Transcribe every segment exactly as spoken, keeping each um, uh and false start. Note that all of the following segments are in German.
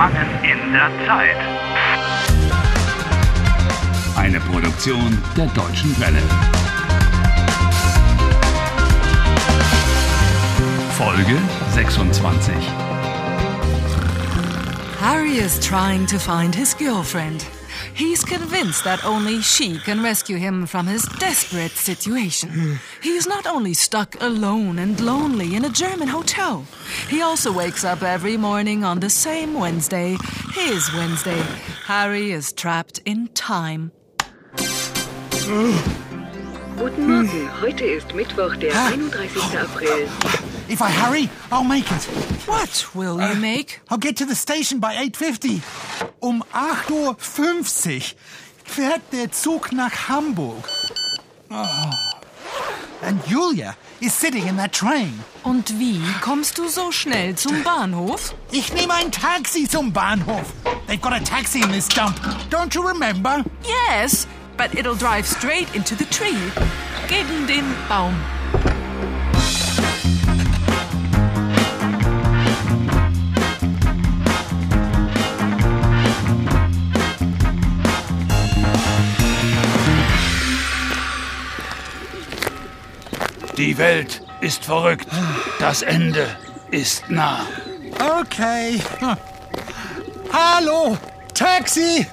Gefangen in der Zeit. Eine Produktion der Deutschen Welle. Folge sechsundzwanzig. Harry is trying to find his girlfriend. He's convinced that only she can rescue him from his desperate situation. He's not only stuck alone and lonely in a German hotel. He also wakes up every morning on the same Wednesday, his Wednesday. Harry is trapped in time. Guten Morgen, heute ist Mittwoch, der einunddreißigster April. If I hurry, I'll make it. What will you make? I'll get to the station by eight fifty. Um acht Uhr fünfzig fährt der Zug nach Hamburg. Oh. And Julia is sitting in that train. Und wie kommst du so schnell zum Bahnhof? Ich nehme ein Taxi zum Bahnhof. They've got a taxi in this dump. Don't you remember? Yes, but it'll drive straight into the tree. Gegen den Baum. Die Welt ist verrückt. Das Ende ist nah. Okay. Hallo, Taxi!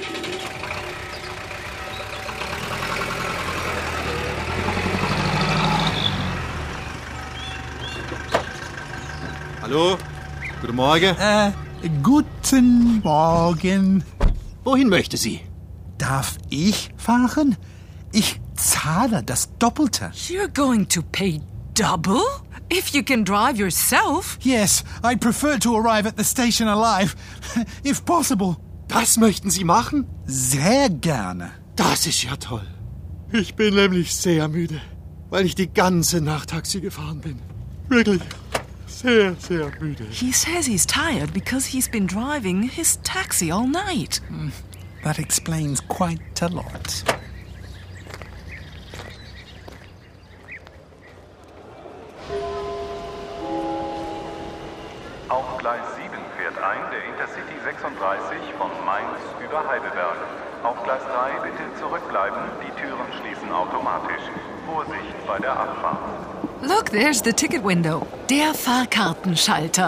Hallo, guten Morgen. Äh, guten Morgen. Wohin möchte sie? Darf ich fahren? Ich zahle das Doppelte. You're going to pay double? If you can drive yourself? Yes, I'd prefer to arrive at the station alive, if possible. Das möchten Sie machen? Sehr gerne. Das ist ja toll. Ich bin nämlich sehr müde, weil ich die ganze Nacht Taxi gefahren bin. Wirklich sehr, sehr müde. He says he's tired because he's been driving his taxi all night. That explains quite a lot. Auf Gleis sieben fährt ein der Intercity sechsunddreißig von Mainz über Heidelberg. Auf Gleis drei bitte zurückbleiben, die Türen schließen automatisch. Vorsicht bei der Abfahrt. Look, there's the ticket window. Der Fahrkartenschalter.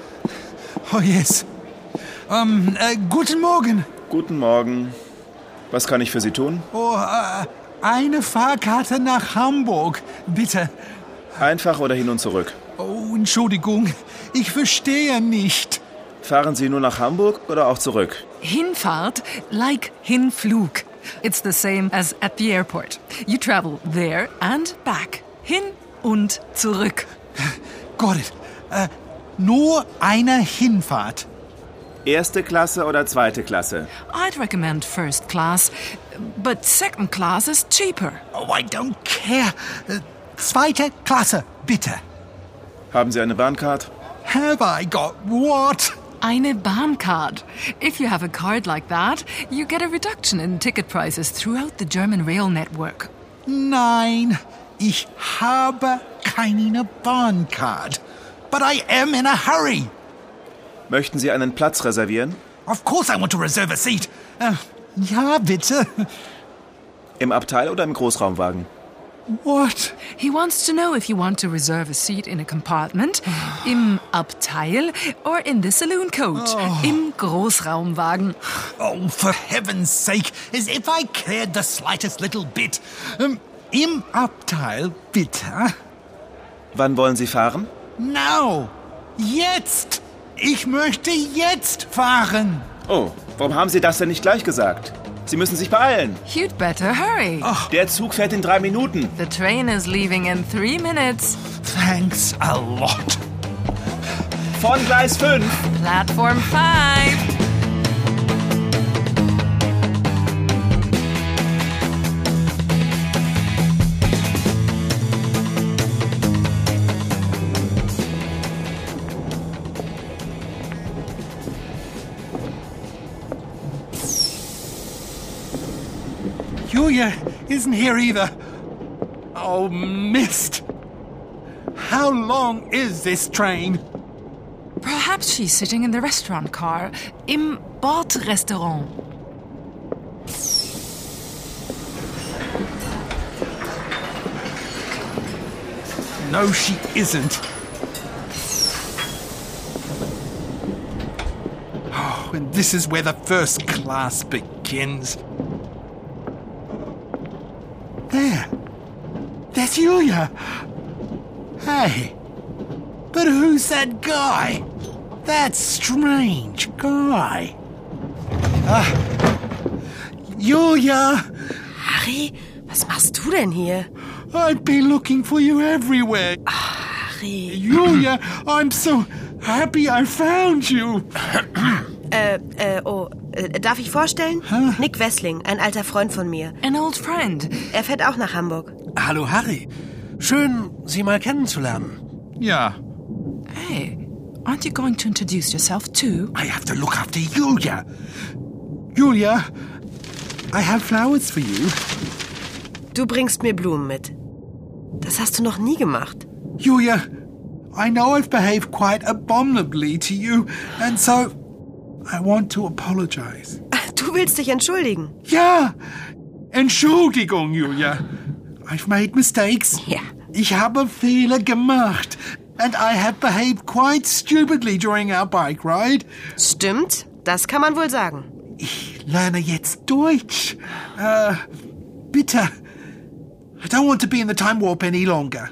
Oh yes. Um, äh, guten Morgen. Guten Morgen. Was kann ich für Sie tun? Oh, äh, eine Fahrkarte nach Hamburg, bitte. Einfach oder hin und zurück? Oh, Entschuldigung, ich verstehe nicht. Fahren Sie nur nach Hamburg oder auch zurück? Hinfahrt, like Hinflug. It's the same as at the airport. You travel there and back. Hin und zurück. Got it. Äh, nur eine Hinfahrt. Erste Klasse oder zweite Klasse? I'd recommend first class, but second class is cheaper. Oh, I don't care. Äh, zweite Klasse, bitte. Haben Sie eine Bahncard? Have I got what? Eine Bahncard. If you have a card like that, you get a reduction in ticket prices throughout the German rail network. Nein, ich habe keine Bahncard. But I am in a hurry. Möchten Sie einen Platz reservieren? Of course I want to reserve a seat. Uh, ja, bitte. Im Abteil oder im Großraumwagen? What? He wants to know if you want to reserve a seat in a compartment, im Abteil, or in the saloon coach, oh. im Großraumwagen. Oh, for heaven's sake, as if I cared the slightest little bit. Um, Im Abteil, bitte. Wann wollen Sie fahren? Now. Jetzt. Ich möchte jetzt fahren. Oh, warum haben Sie das denn nicht gleich gesagt? Sie müssen sich beeilen. You'd better hurry. Oh. Der Zug fährt in drei Minuten. The train is leaving in three minutes. Thanks a lot. Von Gleis fünf. Platform five. Julia isn't here either. Oh, missed. How long is this train? Perhaps Perhaps she's sitting in the restaurant car. Im Bordrestaurant. No, she isn't. Oh, and this is where the first class begins. There. That's Julia. Hey. But who's that guy? That strange guy. Ah. Julia! Harry, was machst du denn hier? I've been looking for you everywhere. Harry. Julia, I'm so happy I found you. Äh, äh, oh, äh, darf ich vorstellen? Huh? Nick Wessling, ein alter Freund von mir. An old friend. Er fährt auch nach Hamburg. Hallo Harry. Schön, Sie mal kennenzulernen. Ja. Hey, aren't you going to introduce yourself too? I have to look after Julia. Julia, I have flowers for you. Du bringst mir Blumen mit. Das hast du noch nie gemacht. Julia, I know I've behaved quite abominably to you, and so I want to apologize. Du willst dich entschuldigen? Ja, Entschuldigung, Julia. I've made mistakes. Ja. Ich habe Fehler gemacht. And I have behaved quite stupidly during our bike ride. Stimmt, das kann man wohl sagen. Ich lerne jetzt Deutsch. Uh, bitte. I don't want to be in the time warp any longer.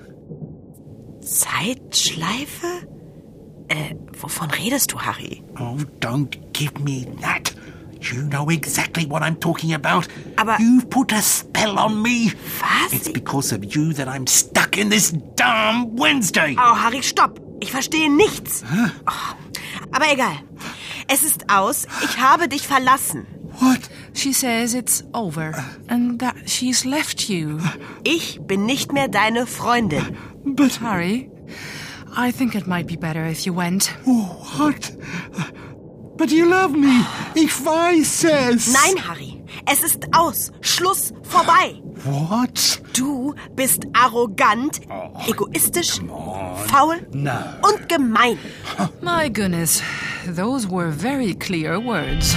Zeitschleife? Äh, wovon redest du, Harry? Oh, don't give me that. You know exactly what I'm talking about. Aber- You've put a spell on me. Was? It's because of you that I'm stuck in this damn Wednesday. Oh, Harry, stopp. Ich verstehe nichts. Oh, aber egal. Es ist aus. Ich habe dich verlassen. What? She says it's over and that she's left you. Ich bin nicht mehr deine Freundin. But Harry, I think it might be better if you went. what? But you love me. Ich weiß es. Nein, Harry. Es ist aus. Schluss. Vorbei. What? Du bist arrogant, egoistisch, faul und gemein. My goodness, those were very clear words.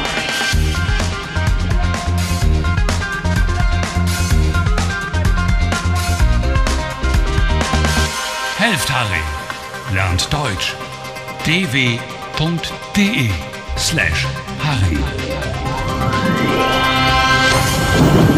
Helft Harry. Lernt Deutsch. dw.de slash Harry.